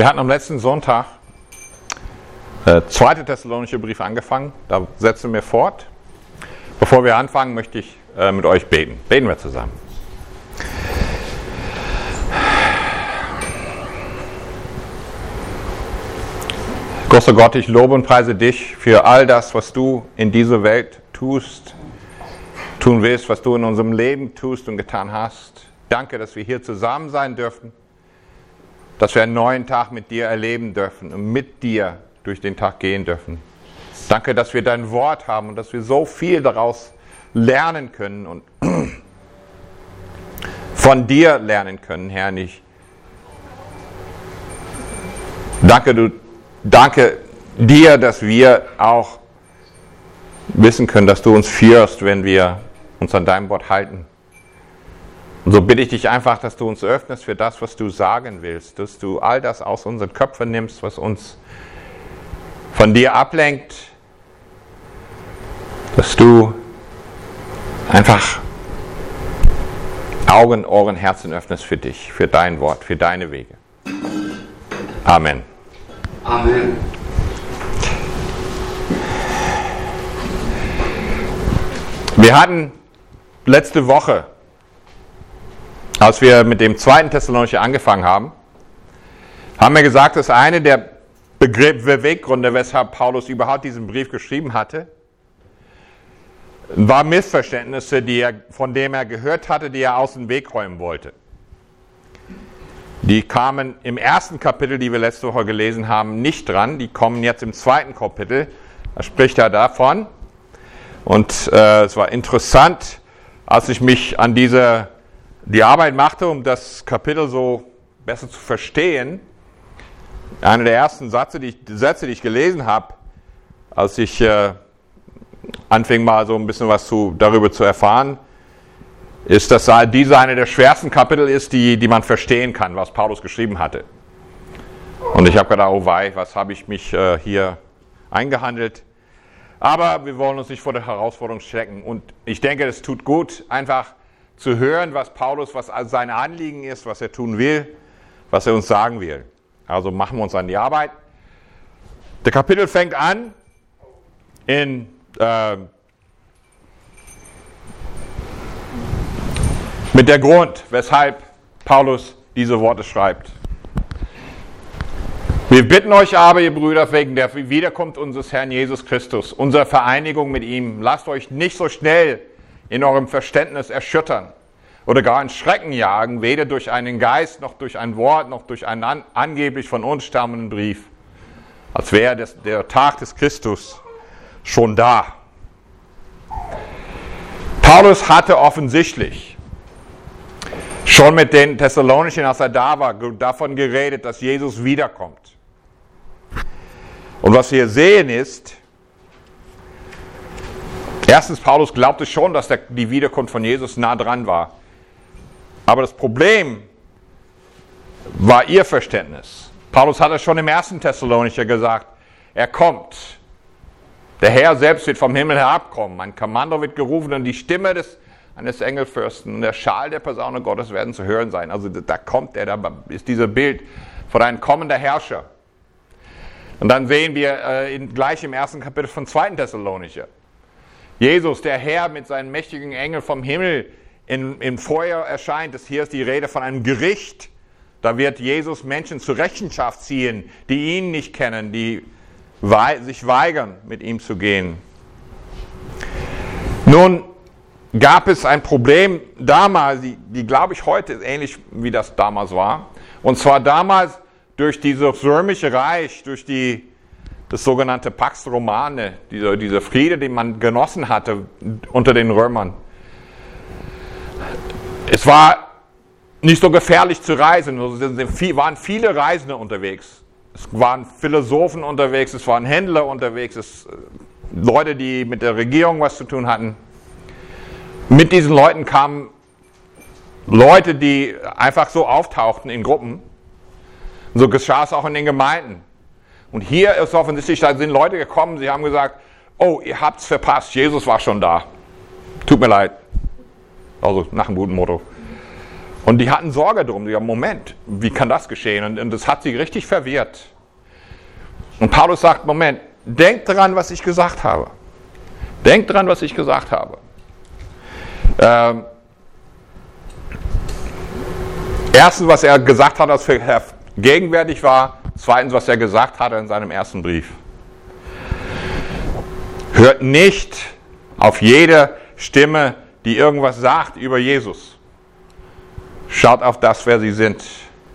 Wir hatten am letzten Sonntag 2. Thessalonicher Brief angefangen. Da setzen wir fort. Bevor wir anfangen, möchte ich mit euch beten. Beten wir zusammen. Großer Gott, ich lobe und preise dich für all das, was du in dieser Welt tust, tun willst, was du in unserem Leben tust und getan hast. Danke, dass wir hier zusammen sein dürfen, dass wir einen neuen Tag mit dir erleben dürfen und mit dir durch den Tag gehen dürfen. Danke, dass wir dein Wort haben und dass wir so viel daraus lernen können und von dir lernen können, Herr. Danke dir, dass wir auch wissen können, dass du uns führst, wenn wir uns an deinem Wort halten. Und so bitte ich dich einfach, dass du uns öffnest für das, was du sagen willst, dass du all das aus unseren Köpfen nimmst, was uns von dir ablenkt, dass du einfach Augen, Ohren, Herzen öffnest für dich, für dein Wort, für deine Wege. Amen. Amen. Wir hatten letzte Woche, als wir mit dem 2. Thessalonicher angefangen haben wir gesagt, dass eine der Beweggründe, weshalb Paulus überhaupt diesen Brief geschrieben hatte, war Missverständnisse, von denen er gehört hatte, die er aus dem Weg räumen wollte. Die kamen im ersten Kapitel, die wir letzte Woche gelesen haben, nicht dran. Die kommen jetzt im 2. Kapitel. Da spricht er davon. Und es war interessant, als ich mich an die Arbeit machte, um das Kapitel so besser zu verstehen. Einer der ersten Sätze, die ich gelesen habe, als ich anfing mal so ein bisschen was darüber zu erfahren, ist, dass diese eine der schwersten Kapitel ist, die man verstehen kann, was Paulus geschrieben hatte. Und ich habe gedacht, oh wei, was habe ich mich hier eingehandelt? Aber wir wollen uns nicht vor der Herausforderung stecken. Und ich denke, es tut gut, einfach zu hören, was sein Anliegen ist, was er tun will, was er uns sagen will. Also machen wir uns an die Arbeit. Der Kapitel fängt an mit der Grund, weshalb Paulus diese Worte schreibt. Wir bitten euch aber, ihr Brüder, wegen der Wiederkunft unseres Herrn Jesus Christus, unserer Vereinigung mit ihm, lasst euch nicht so schnell in eurem Verständnis erschüttern oder gar in Schrecken jagen, weder durch einen Geist, noch durch ein Wort, noch durch einen angeblich von uns stammenden Brief, als wäre der Tag des Christus schon da. Paulus hatte offensichtlich schon mit den Thessalonichern, als er da war, davon geredet, dass Jesus wiederkommt. Und was wir sehen ist, erstens, Paulus glaubte schon, dass die Wiederkunft von Jesus nah dran war. Aber das Problem war ihr Verständnis. Paulus hatte schon im 1. Thessalonicher gesagt, er kommt. Der Herr selbst wird vom Himmel herabkommen. Ein Kommando wird gerufen und die Stimme eines Engelfürsten und der Schall der Posaune Gottes werden zu hören sein. Also da kommt er, da ist dieses Bild von einem kommenden Herrscher. Und dann sehen wir gleich im 1. Kapitel von 2. Thessalonicher. Jesus, der Herr mit seinen mächtigen Engeln vom Himmel in Feuer erscheint. Hier ist die Rede von einem Gericht. Da wird Jesus Menschen zur Rechenschaft ziehen, die ihn nicht kennen, die sich weigern, mit ihm zu gehen. Nun gab es ein Problem damals, die glaube ich heute ist ähnlich wie das damals war. Und zwar damals durch dieses römische Reich, durch das sogenannte Pax Romane, dieser Friede, den man genossen hatte unter den Römern. Es war nicht so gefährlich zu reisen, es waren viele Reisende unterwegs. Es waren Philosophen unterwegs, es waren Händler unterwegs, Leute, die mit der Regierung was zu tun hatten. Mit diesen Leuten kamen Leute, die einfach so auftauchten in Gruppen. Und so geschah es auch in den Gemeinden. Und hier ist offensichtlich, da sind Leute gekommen, sie haben gesagt, oh, ihr habt's verpasst, Jesus war schon da. Tut mir leid. Also nach einem guten Motto. Und die hatten Sorge drum. Ja, Moment, wie kann das geschehen? Und das hat sie richtig verwirrt. Und Paulus sagt, Moment, denkt dran, was ich gesagt habe. Denkt dran, was ich gesagt habe. Erstens, was er gesagt hat, was für gegenwärtig war. Zweitens, was er gesagt hat in seinem ersten Brief. Hört nicht auf jede Stimme, die irgendwas sagt über Jesus. Schaut auf das, wer sie sind.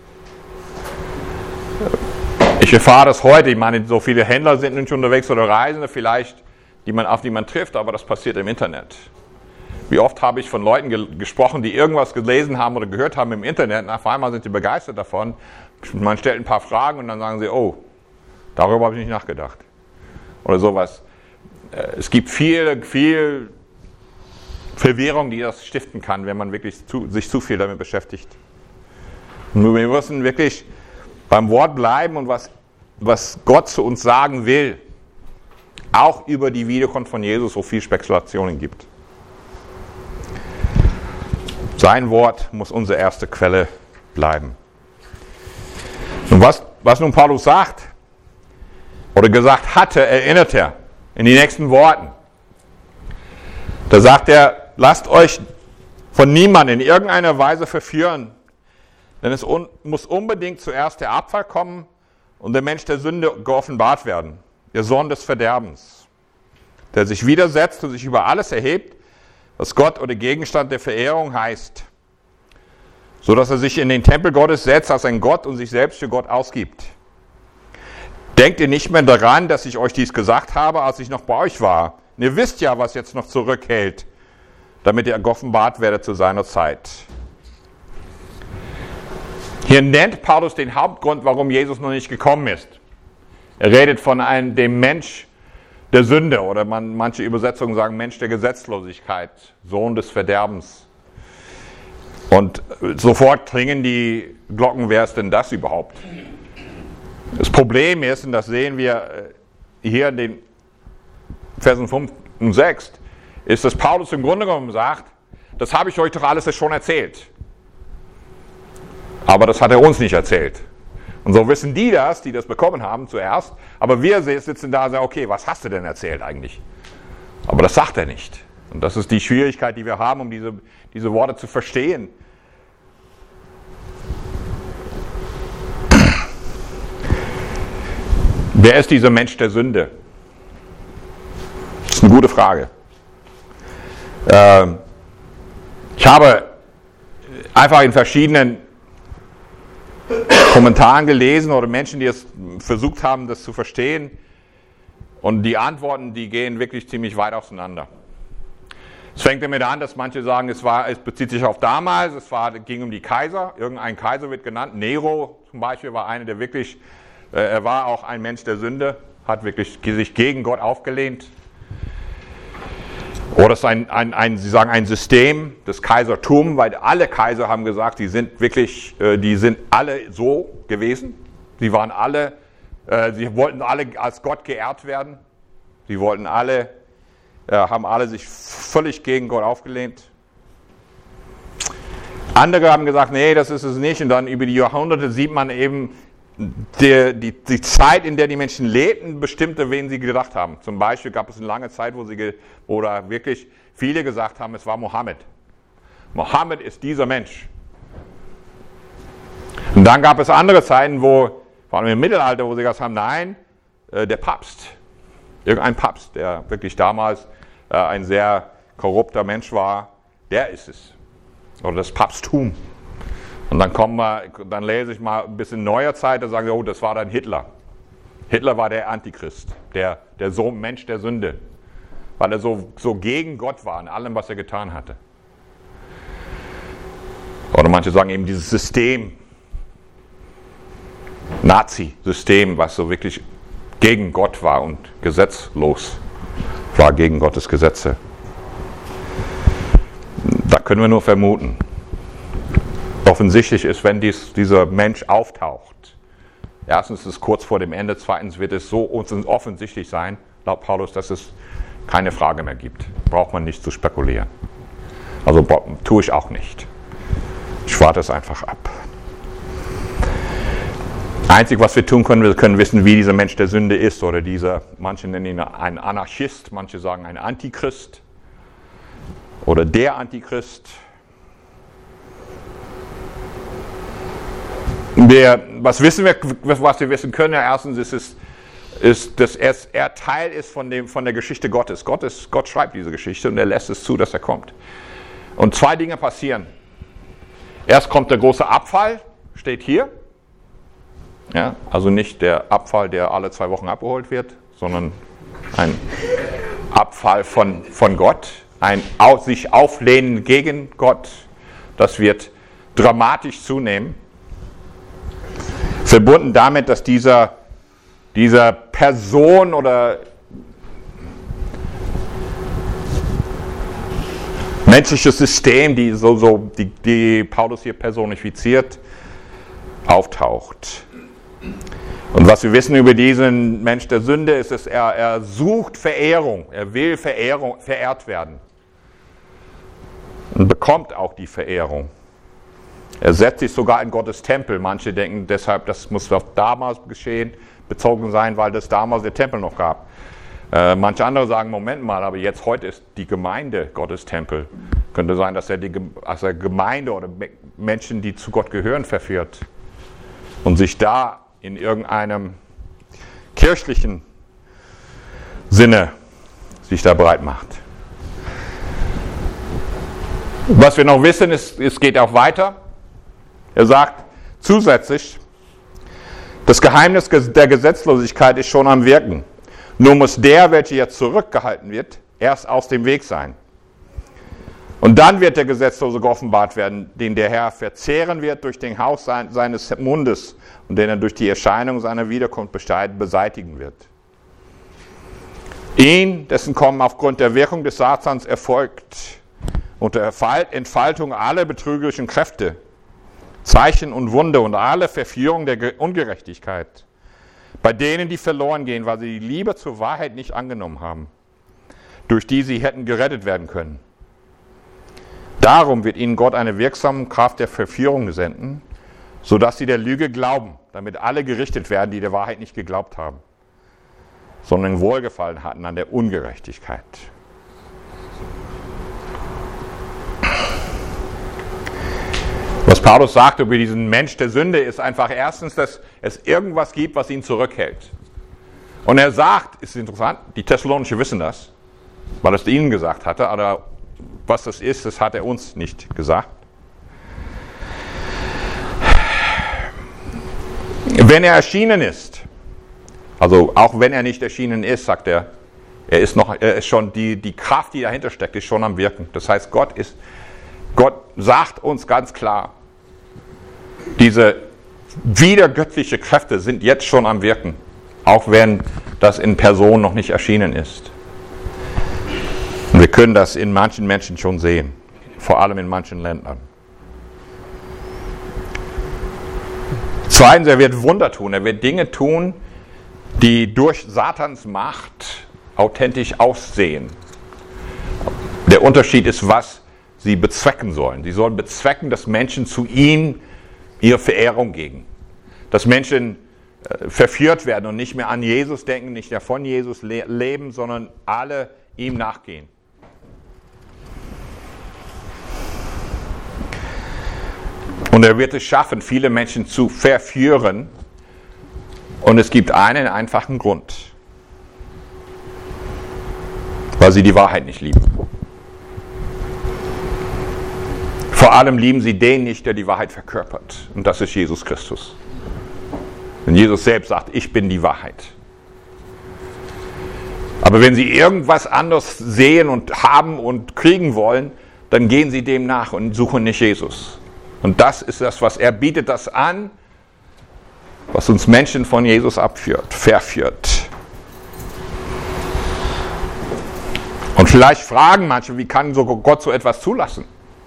Ich erfahre das heute. Ich meine, so viele Händler sind nicht unterwegs oder Reisende vielleicht, auf die man trifft, aber das passiert im Internet. Wie oft habe ich von Leuten gesprochen, die irgendwas gelesen haben oder gehört haben im Internet und auf einmal sind sie begeistert davon. Man stellt ein paar Fragen und dann sagen sie, oh, darüber habe ich nicht nachgedacht. Oder sowas. Es gibt viel Verwirrung, die das stiften kann, wenn man wirklich sich zu viel damit beschäftigt. Und wir müssen wirklich beim Wort bleiben und was Gott zu uns sagen will, auch über die Wiederkunft von Jesus, so viel Spekulationen gibt. Sein Wort muss unsere erste Quelle bleiben. Und was nun Paulus sagt, oder gesagt hatte, erinnert er in den nächsten Worten. Da sagt er, lasst euch von niemandem in irgendeiner Weise verführen, denn es muss unbedingt zuerst der Abfall kommen und der Mensch der Sünde geoffenbart werden, der Sohn des Verderbens, der sich widersetzt und sich über alles erhebt, was Gott oder Gegenstand der Verehrung heißt, so dass er sich in den Tempel Gottes setzt als ein Gott und sich selbst für Gott ausgibt. Denkt ihr nicht mehr daran, dass ich euch dies gesagt habe, als ich noch bei euch war? Und ihr wisst ja, was jetzt noch zurückhält, damit ihr geoffenbart werdet zu seiner Zeit. Hier nennt Paulus den Hauptgrund, warum Jesus noch nicht gekommen ist. Er redet von dem Mensch der Sünde, oder manche Übersetzungen sagen Mensch der Gesetzlosigkeit, Sohn des Verderbens. Und sofort klingen die Glocken, wer ist denn das überhaupt? Das Problem ist, und das sehen wir hier in den Versen 5 und 6, ist, dass Paulus im Grunde genommen sagt, das habe ich euch doch alles schon erzählt. Aber das hat er uns nicht erzählt. Und so wissen die das bekommen haben zuerst, aber wir sitzen da und sagen, okay, was hast du denn erzählt eigentlich? Aber das sagt er nicht. Und das ist die Schwierigkeit, die wir haben, um diese Worte zu verstehen. Wer ist dieser Mensch der Sünde? Das ist eine gute Frage. Ich habe einfach in verschiedenen Kommentaren gelesen oder Menschen, die es versucht haben, das zu verstehen. Und die Antworten, die gehen wirklich ziemlich weit auseinander. Es fängt damit an, dass manche sagen, es bezieht sich auf damals, ging um die Kaiser. Irgendein Kaiser wird genannt. Nero zum Beispiel war einer, der wirklich, er war auch ein Mensch der Sünde, hat wirklich sich gegen Gott aufgelehnt. Oder es ist sie sagen ein System, das Kaisertum, weil alle Kaiser haben gesagt, die sind alle so gewesen. Sie wollten alle als Gott geehrt werden. Sie wollten haben alle sich völlig gegen Gott aufgelehnt. Andere haben gesagt, nee, das ist es nicht. Und dann über die Jahrhunderte sieht man eben die Zeit, in der die Menschen lebten, bestimmte, wen sie gedacht haben. Zum Beispiel gab es eine lange Zeit, wo wirklich viele gesagt haben, es war Mohammed. Mohammed ist dieser Mensch. Und dann gab es andere Zeiten, vor allem im Mittelalter, wo sie gesagt haben, nein, der Papst. Irgendein Papst, der wirklich damals ein sehr korrupter Mensch war, der ist es. Oder das Papsttum. Und dann lese ich mal ein bisschen neuer Zeit, da sagen sie, oh, das war dann Hitler. Hitler war der Antichrist, der Mensch der Sünde, weil er so gegen Gott war in allem, was er getan hatte. Oder manche sagen eben dieses System, Nazi-System, was so wirklich gegen Gott war und gesetzlos war, gegen Gottes Gesetze. Da können wir nur vermuten. Offensichtlich ist, wenn dieser Mensch auftaucht, erstens ist es kurz vor dem Ende, zweitens wird es so offensichtlich sein, laut Paulus, dass es keine Frage mehr gibt. Braucht man nicht zu spekulieren. Also tue ich auch nicht. Ich warte es einfach ab. Einzig, was wir tun können, wir können wissen, wie dieser Mensch der Sünde ist oder manche nennen ihn einen Anarchist, manche sagen ein Antichrist oder der Antichrist. Was wir wissen können, erstens ist, dass er Teil ist von der Geschichte Gottes. Gott schreibt diese Geschichte und er lässt es zu, dass er kommt. Und zwei Dinge passieren. Erst kommt der große Abfall, steht hier. Ja, also nicht der Abfall, der alle 2 Wochen abgeholt wird, sondern ein Abfall von Gott, ein sich auflehnen gegen Gott. Das wird dramatisch zunehmen. Verbunden damit, dass dieser Person oder menschliches System, die Paulus hier personifiziert, auftaucht. Und was wir wissen über diesen Mensch der Sünde ist, dass er sucht Verehrung, er will verehrt werden und bekommt auch die Verehrung. Er setzt sich sogar in Gottes Tempel. Manche denken deshalb, das muss auch damals bezogen sein, weil es damals der Tempel noch gab. Manche andere sagen, Moment mal, aber heute ist die Gemeinde Gottes Tempel. Könnte sein, dass er Gemeinde oder Menschen, die zu Gott gehören, verführt und sich da in irgendeinem kirchlichen Sinne sich da bereit macht. Was wir noch wissen, es geht auch weiter. Er sagt zusätzlich, das Geheimnis der Gesetzlosigkeit ist schon am Wirken. Nur muss der, welcher jetzt zurückgehalten wird, erst aus dem Weg sein. Und dann wird der Gesetzlose geoffenbart werden, den der Herr verzehren wird durch den Hauch seines Mundes und den er durch die Erscheinung seiner Wiederkunft beseitigen wird. Ihn, dessen Kommen aufgrund der Wirkung des Satans erfolgt, unter Entfaltung aller betrügerischen Kräfte, Zeichen und Wunder und alle Verführung der Ungerechtigkeit, bei denen, die verloren gehen, weil sie die Liebe zur Wahrheit nicht angenommen haben, durch die sie hätten gerettet werden können. Darum wird ihnen Gott eine wirksame Kraft der Verführung senden, sodass sie der Lüge glauben, damit alle gerichtet werden, die der Wahrheit nicht geglaubt haben, sondern Wohlgefallen hatten an der Ungerechtigkeit. Was Paulus sagt über diesen Mensch der Sünde, ist einfach erstens, dass es irgendwas gibt, was ihn zurückhält. Und er sagt, ist interessant, die Thessalonicher wissen das, weil er es ihnen gesagt hatte, aber was das ist, das hat er uns nicht gesagt. Wenn er erschienen ist, also auch wenn er nicht erschienen ist, sagt er, er ist schon die Kraft, die dahinter steckt, ist schon am Wirken. Das heißt, Gott sagt uns ganz klar, diese widergöttliche Kräfte sind jetzt schon am Wirken, auch wenn das in Person noch nicht erschienen ist. Und wir können das in manchen Menschen schon sehen, vor allem in manchen Ländern. Zweitens, er wird Wunder tun, er wird Dinge tun, die durch Satans Macht authentisch aussehen. Der Unterschied ist, was sie bezwecken sollen. Sie sollen bezwecken, dass Menschen zu ihm ihre Verehrung geben. Dass Menschen verführt werden und nicht mehr an Jesus denken, nicht mehr von Jesus leben, sondern alle ihm nachgehen. Und er wird es schaffen, viele Menschen zu verführen. Und es gibt einen einfachen Grund. Weil sie die Wahrheit nicht lieben. Vor allem lieben sie den nicht, der die Wahrheit verkörpert. Und das ist Jesus Christus. Denn Jesus selbst sagt, ich bin die Wahrheit. Aber wenn sie irgendwas anderes sehen und haben und kriegen wollen, dann gehen sie dem nach und suchen nicht Jesus. Und das ist das, was er bietet das an, was uns Menschen von Jesus verführt. Und vielleicht fragen manche, wie kann so Gott so etwas zulassen?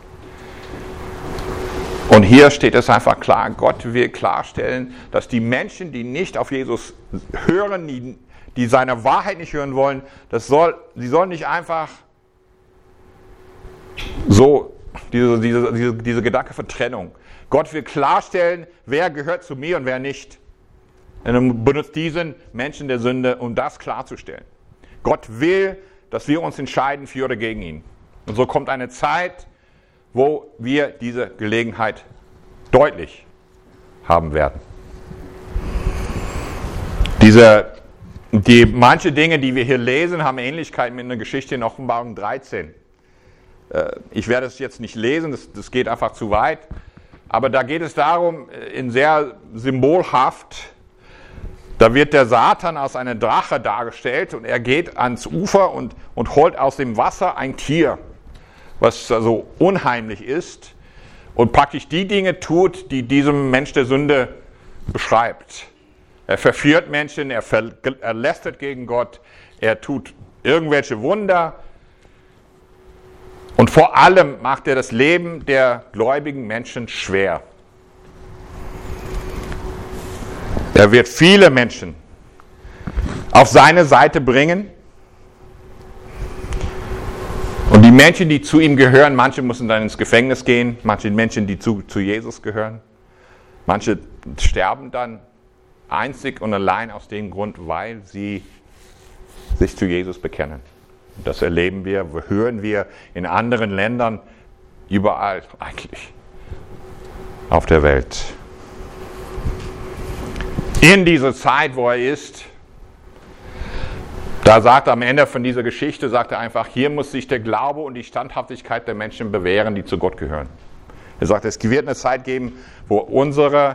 Und hier steht es einfach klar, Gott will klarstellen, dass die Menschen, die nicht auf Jesus hören, die seine Wahrheit nicht hören wollen, sie sollen nicht einfach so Diese Gedanke von Trennung. Gott will klarstellen, wer gehört zu mir und wer nicht. Und er benutzt diesen Menschen der Sünde, um das klarzustellen. Gott will, dass wir uns entscheiden für oder gegen ihn. Und so kommt eine Zeit, wo wir diese Gelegenheit deutlich haben werden. Manche Dinge, die wir hier lesen, haben Ähnlichkeit mit einer Geschichte in Offenbarung 13. Ich werde es jetzt nicht lesen, das geht einfach zu weit. Aber da geht es darum, in sehr symbolhaft, da wird der Satan als eine Drache dargestellt und er geht ans Ufer und holt aus dem Wasser ein Tier, was also unheimlich ist und praktisch die Dinge tut, die diesem Mensch der Sünde beschreibt. Er verführt Menschen, er lästert gegen Gott, er tut irgendwelche Wunder und vor allem macht er das Leben der gläubigen Menschen schwer. Er wird viele Menschen auf seine Seite bringen und die Menschen, die zu ihm gehören, manche müssen dann ins Gefängnis gehen, manche Menschen, die zu Jesus gehören, manche sterben dann einzig und allein aus dem Grund, weil sie sich zu Jesus bekennen. Das erleben wir, hören wir in anderen Ländern, überall eigentlich auf der Welt. In dieser Zeit, wo er ist, da sagt er am Ende von dieser Geschichte, sagt er einfach, hier muss sich der Glaube und die Standhaftigkeit der Menschen bewähren, die zu Gott gehören. Er sagt, es wird eine Zeit geben, wo unsere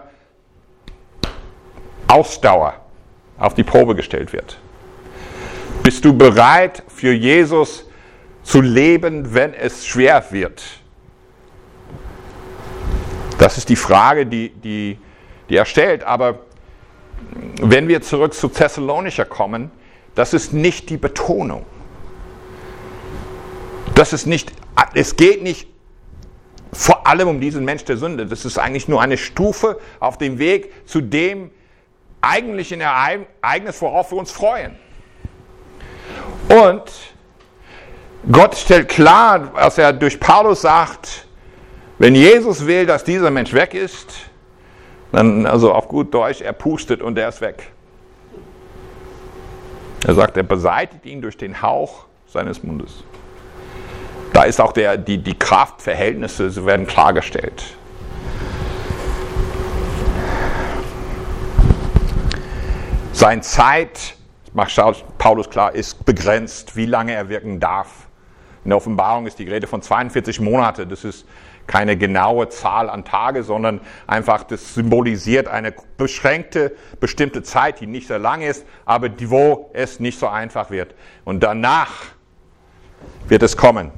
Ausdauer auf die Probe gestellt wird. Bist du bereit, für Jesus zu leben, wenn es schwer wird? Das ist die Frage, die er stellt. Aber wenn wir zurück zu Thessalonicher kommen, das ist nicht die Betonung. Es geht nicht vor allem um diesen Mensch der Sünde. Das ist eigentlich nur eine Stufe auf dem Weg zu dem eigentlichen Ereignis, worauf wir uns freuen. Und Gott stellt klar, was er durch Paulus sagt, wenn Jesus will, dass dieser Mensch weg ist, dann, also auf gut Deutsch, er pustet und er ist weg. Er sagt, er beseitigt ihn durch den Hauch seines Mundes. Da ist auch die Kraftverhältnisse, sie werden klargestellt. Seine Zeit, macht Paulus klar, ist begrenzt, wie lange er wirken darf. In der Offenbarung ist die Rede von 42 Monate. Das ist keine genaue Zahl an Tage, sondern einfach, das symbolisiert eine beschränkte, bestimmte Zeit, die nicht sehr lang ist, aber wo es nicht so einfach wird. Und danach wird es kommen.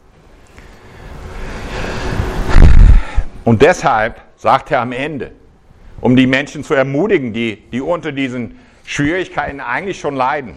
Und deshalb sagt er am Ende, um die Menschen zu ermutigen, die unter diesen Schwierigkeiten eigentlich schon leiden.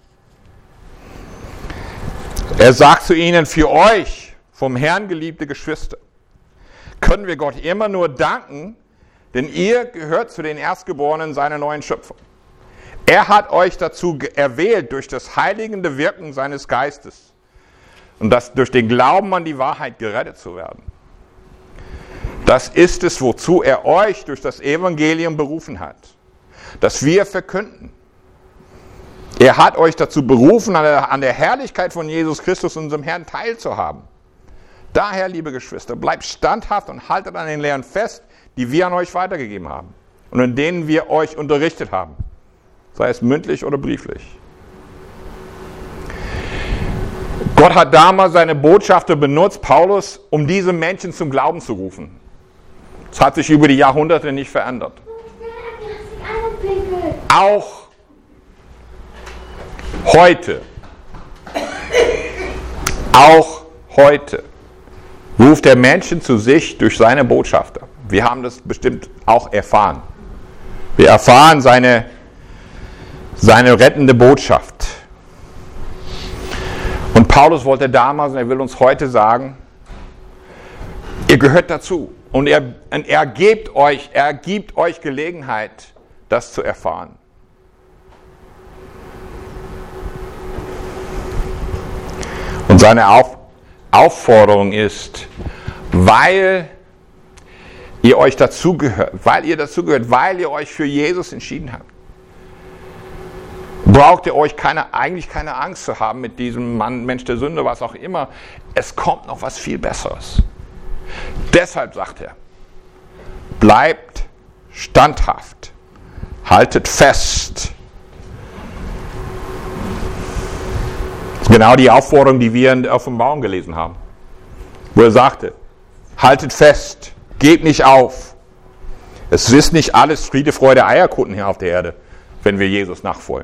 Er sagt zu ihnen, für euch, vom Herrn geliebte Geschwister, können wir Gott immer nur danken, denn ihr gehört zu den Erstgeborenen seiner neuen Schöpfung. Er hat euch dazu erwählt durch das heiligende Wirken seines Geistes und das durch den Glauben an die Wahrheit gerettet zu werden. Das ist es, wozu er euch durch das Evangelium berufen hat, dass wir verkünden. Er hat euch dazu berufen, an der Herrlichkeit von Jesus Christus, unserem Herrn, teilzuhaben. Daher, liebe Geschwister, bleibt standhaft und haltet an den Lehren fest, die wir an euch weitergegeben haben und in denen wir euch unterrichtet haben, sei es mündlich oder brieflich. Gott hat damals seine Botschafter benutzt, Paulus, um diese Menschen zum Glauben zu rufen. Das hat sich über die Jahrhunderte nicht verändert. Auch heute ruft er Menschen zu sich durch seine Botschafter. Wir haben das bestimmt auch erfahren. Wir erfahren seine rettende Botschaft. Und Paulus wollte damals, und er will uns heute sagen, ihr gehört dazu. Und er gibt euch Gelegenheit, das zu erfahren. Und seine Aufforderung ist, weil ihr euch dazugehört, weil ihr euch für Jesus entschieden habt. Braucht ihr euch eigentlich keine Angst zu haben mit diesem Mann, Mensch der Sünde, was auch immer. Es kommt noch was viel Besseres. Deshalb sagt er, bleibt standhaft, haltet fest. Das ist genau die Aufforderung, die wir in der Offenbarung gelesen haben, wo er sagte, haltet fest, gebt nicht auf. Es ist nicht alles Friede, Freude, Eierkuchen hier auf der Erde, wenn wir Jesus nachfolgen.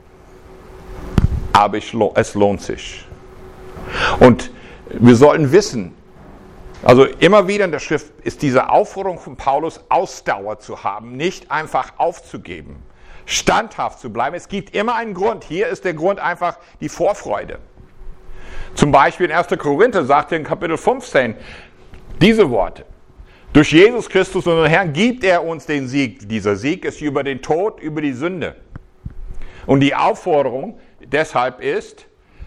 Aber es lohnt sich. Und wir sollten wissen, also immer wieder in der Schrift ist diese Aufforderung von Paulus, Ausdauer zu haben, nicht einfach aufzugeben, standhaft zu bleiben. Es gibt immer einen Grund. Hier ist der Grund einfach die Vorfreude. Zum Beispiel in 1. Korinther sagt er in Kapitel 15 diese Worte. Durch Jesus Christus, unseren Herrn, gibt er uns den Sieg. Dieser Sieg ist über den Tod, über die Sünde. Und die Aufforderung deshalb ist,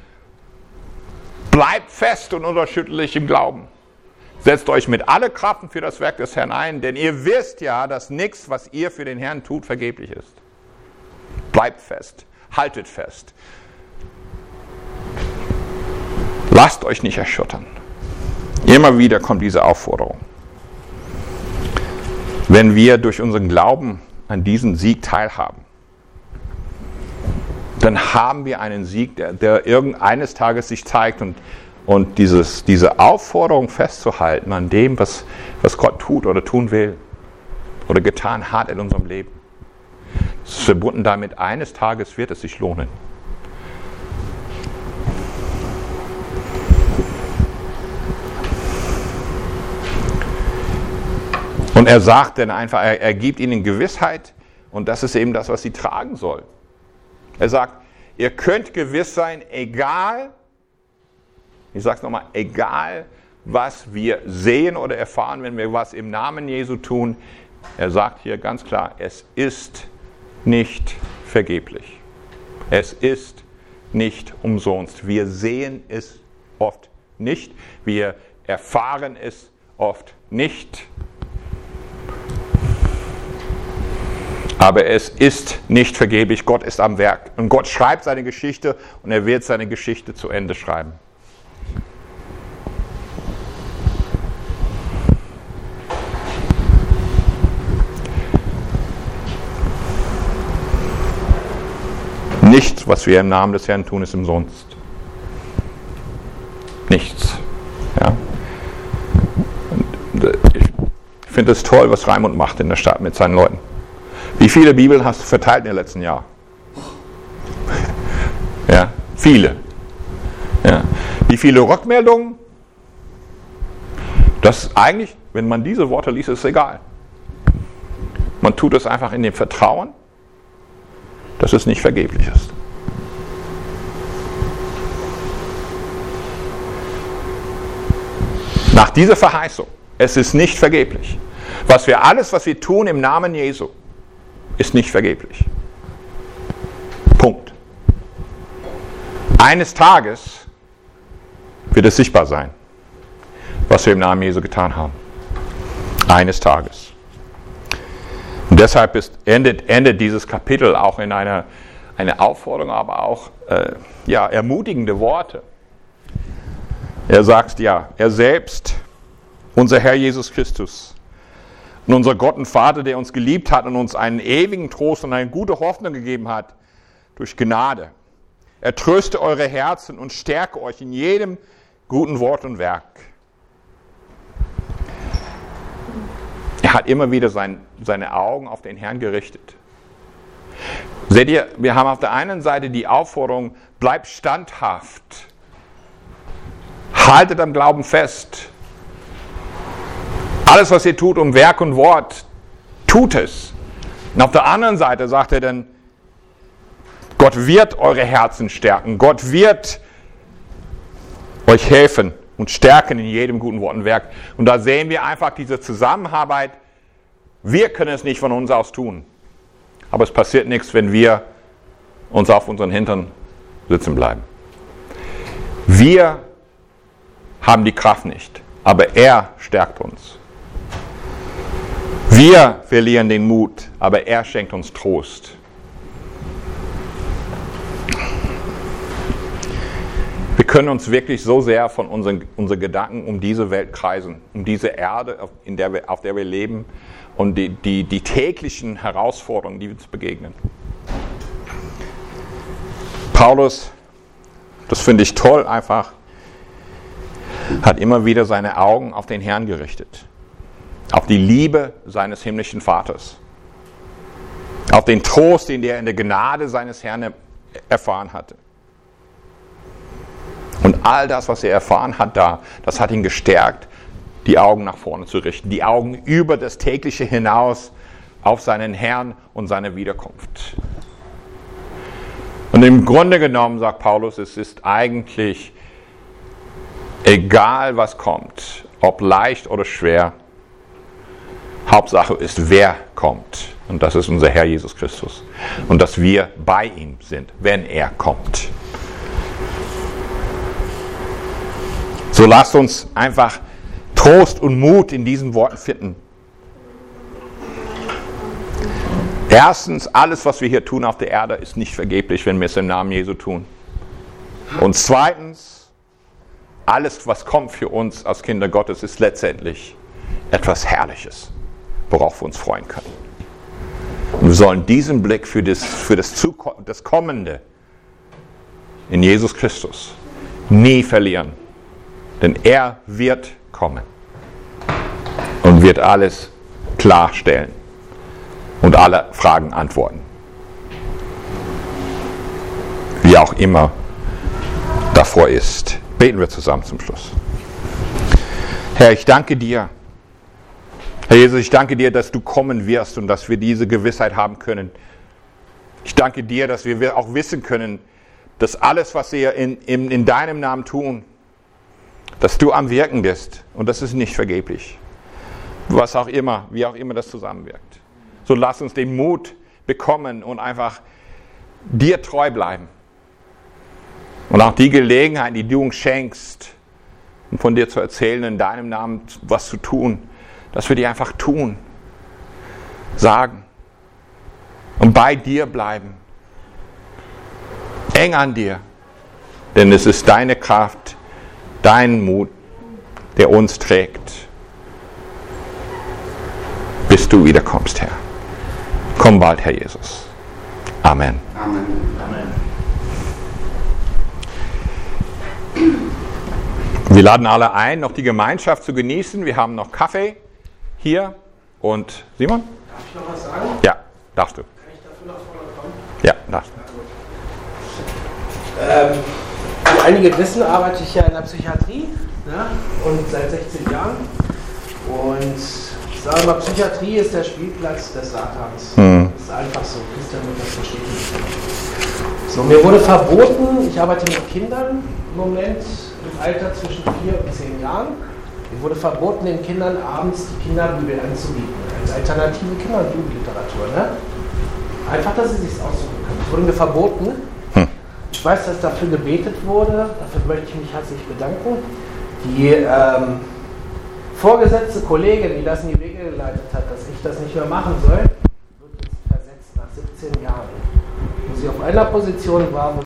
bleibt fest und unerschütterlich im Glauben. Setzt euch mit aller Kraft für das Werk des Herrn ein, denn ihr wisst ja, dass nichts, was ihr für den Herrn tut, vergeblich ist. Bleibt fest, haltet fest. Lasst euch nicht erschüttern. Immer wieder kommt diese Aufforderung. Wenn wir durch unseren Glauben an diesen Sieg teilhaben, dann haben wir einen Sieg, der irgendeines Tages sich zeigt und diese Aufforderung festzuhalten an dem, was Gott tut oder tun will oder getan hat in unserem Leben, ist verbunden damit, eines Tages wird es sich lohnen. Und er sagt dann einfach, er gibt ihnen Gewissheit und das ist eben das, was sie tragen sollen. Er sagt, ihr könnt gewiss sein, egal, ich sage es nochmal, egal, was wir sehen oder erfahren, wenn wir was im Namen Jesu tun. Er sagt hier ganz klar, es ist nicht vergeblich. Es ist nicht umsonst. Wir sehen es oft nicht, wir erfahren es oft nicht. Aber es ist nicht vergeblich, Gott ist am Werk. Und Gott schreibt seine Geschichte und er wird seine Geschichte zu Ende schreiben. Nichts, was wir im Namen des Herrn tun, ist umsonst. Nichts. Ja? Und ich finde es toll, was Raimund macht in der Stadt mit seinen Leuten. Wie viele Bibeln hast du verteilt in den letzten Jahren? Ja, viele. Ja. Wie viele Rückmeldungen? Das ist eigentlich, wenn man diese Worte liest, ist es egal. Man tut es einfach in dem Vertrauen, dass es nicht vergeblich ist. Nach dieser Verheißung, es ist nicht vergeblich. Alles, was wir tun im Namen Jesu, ist nicht vergeblich. Punkt. Eines Tages wird es sichtbar sein, was wir im Namen Jesu getan haben. Eines Tages. Und deshalb endet dieses Kapitel auch in eine Aufforderung, aber auch ermutigende Worte. Er sagt ja, er selbst, unser Herr Jesus Christus, und unser Gott und Vater, der uns geliebt hat und uns einen ewigen Trost und eine gute Hoffnung gegeben hat, durch Gnade. Er tröste eure Herzen und stärke euch in jedem guten Wort und Werk. Er hat immer wieder seine Augen auf den Herrn gerichtet. Seht ihr, wir haben auf der einen Seite die Aufforderung, bleibt standhaft, haltet am Glauben fest. Alles, was ihr tut um Werk und Wort, tut es. Und auf der anderen Seite sagt er dann, Gott wird eure Herzen stärken. Gott wird euch helfen und stärken in jedem guten Wort und Werk. Und da sehen wir einfach diese Zusammenarbeit. Wir können es nicht von uns aus tun. Aber es passiert nichts, wenn wir uns auf unseren Hintern sitzen bleiben. Wir haben die Kraft nicht. aber er stärkt uns. Wir verlieren den Mut, aber er schenkt uns Trost. Wir können uns wirklich so sehr von unseren Gedanken um diese Welt kreisen, um diese Erde, auf der wir leben und die täglichen Herausforderungen, die uns begegnen. Paulus, das finde ich toll einfach, hat immer wieder seine Augen auf den Herrn gerichtet. Auf die Liebe seines himmlischen Vaters. Auf den Trost, den er in der Gnade seines Herrn erfahren hatte. Und all das, was er erfahren hat da, das hat ihn gestärkt, die Augen nach vorne zu richten. Die Augen über das Tägliche hinaus auf seinen Herrn und seine Wiederkunft. Und im Grunde genommen, sagt Paulus, es ist eigentlich egal, was kommt, ob leicht oder schwer, Hauptsache ist, wer kommt. Und das ist unser Herr Jesus Christus. Und dass wir bei ihm sind, wenn er kommt. So lasst uns einfach Trost und Mut in diesen Worten finden. Erstens, alles, was wir hier tun auf der Erde, ist nicht vergeblich, wenn wir es im Namen Jesu tun. Und zweitens, alles, was kommt für uns als Kinder Gottes, ist letztendlich etwas Herrliches, worauf wir uns freuen können. Und wir sollen diesen Blick für das Kommende in Jesus Christus nie verlieren. Denn er wird kommen und wird alles klarstellen und alle Fragen antworten. Wie auch immer davor ist. Beten wir zusammen zum Schluss. Herr, ich danke dir. Herr Jesus, ich danke dir, dass du kommen wirst und dass wir diese Gewissheit haben können. Ich danke dir, dass wir auch wissen können, dass alles, was wir in deinem Namen tun, dass du am Wirken bist und das ist nicht vergeblich. Was auch immer, wie auch immer das zusammenwirkt. So lass uns den Mut bekommen und einfach dir treu bleiben. Und auch die Gelegenheit, die du uns schenkst, um von dir zu erzählen, in deinem Namen was zu tun, dass wir die einfach tun, sagen und bei dir bleiben. Eng an dir, denn es ist deine Kraft, dein Mut, der uns trägt, bis du wiederkommst, Herr. Komm bald, Herr Jesus. Amen. Amen. Amen. Wir laden alle ein, noch die Gemeinschaft zu genießen. Wir haben noch Kaffee hier. Und Simon? Darf ich noch was sagen? Ja, darfst du. Kann ich dafür nach vorne kommen? Ja, darfst du. Wie einige wissen, arbeite ich ja in der Psychiatrie, ne? Und seit 16 Jahren. Und ich sage mal, Psychiatrie ist der Spielplatz des Satans. Das ist einfach so. Christian wird das verstehen. So, mir wurde verboten, ich arbeite mit Kindern im Moment im Alter zwischen 4 und 10 Jahren. Mir wurde verboten, den Kindern abends die Kinderbibel anzubieten. Als alternative Kinder- und Jugendliteratur. Ne? Einfach, dass sie sich aussuchen können. Das wurde mir verboten. Ich weiß, dass dafür gebetet wurde. Dafür möchte ich mich herzlich bedanken. Die vorgesetzte Kollegin, die das in die Wege geleitet hat, dass ich das nicht mehr machen soll, wird jetzt versetzt nach 17 Jahren. Wo sie auf einer Position war,